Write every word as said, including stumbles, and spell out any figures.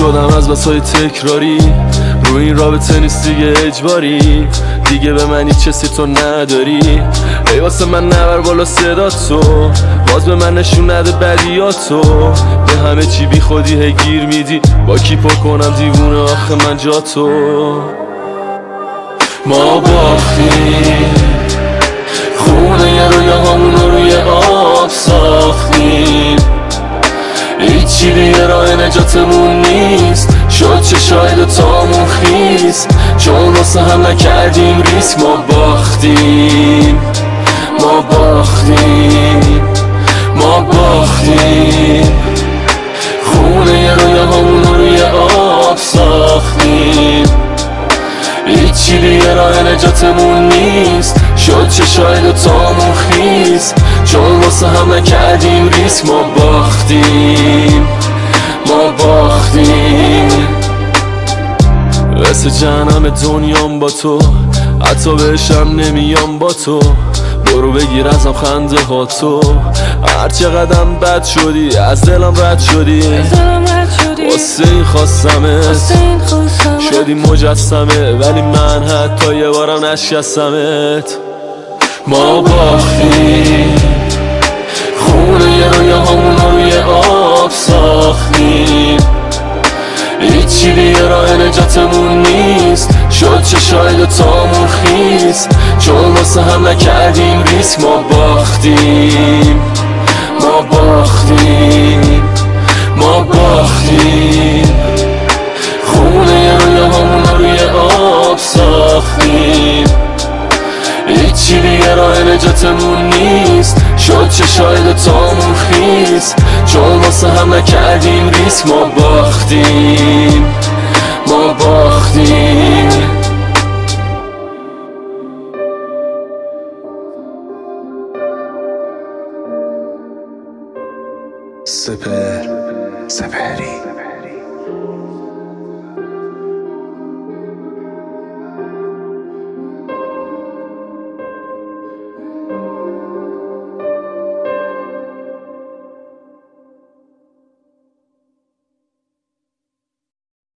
شدم از بسای تکراری، رو این رابطه نیست دیگه اجباری، دیگه به من هیچ چیزی تو نداری. ای واسه من نبر بالا صدا تو، باز به من نشون نده بدیاتو، به همه چی بی خودی هی گیر میدی، با کی پر کنم دیوونه آخه من جا تو. ما باختیم خونه رویاهامون رو روی آب ساختیم، هیچی دیگه راه نجاتمون نیست، شد چه شاید تامون خیست، چون واسه هم نکردیم ریسک. ما باختیم ما باختیم ما باختیم خونه رویاهامون رو روی آب ساختیم، هیچی دیگه راه نجاتمون نیست، شد چه شاید تامون خیست، چون واسه هم نکردیم ریسک. ما باختیم ما باختیم. قصه جهنم دنیام با تو، حتی بهشم نمیام با تو، برو بگیر ازم خنده ها تو، هر چقدرم بد شدی از دلم رد شدی، واسه این خواستمت، شدی مجسمه ولی من حتی یه بارم نشکستمت. ما باختیم خونه رویاهامون رو روی آب ساختیم، هیچی دیگه راه نجاتمون نیست، شد چه شاید تامون خیست، چون واسه هم نکردیم ریسک. ما باختیم ما باختیم ما باختیم خونه رویاهامون رو روی آب ساختیم، هیچی دیگه راه نجاتمون نیست، شد چه شاید تامون خیست، چون واسه هم نکردیم ریسک. ما باختیم ما باختیم. سپر سپری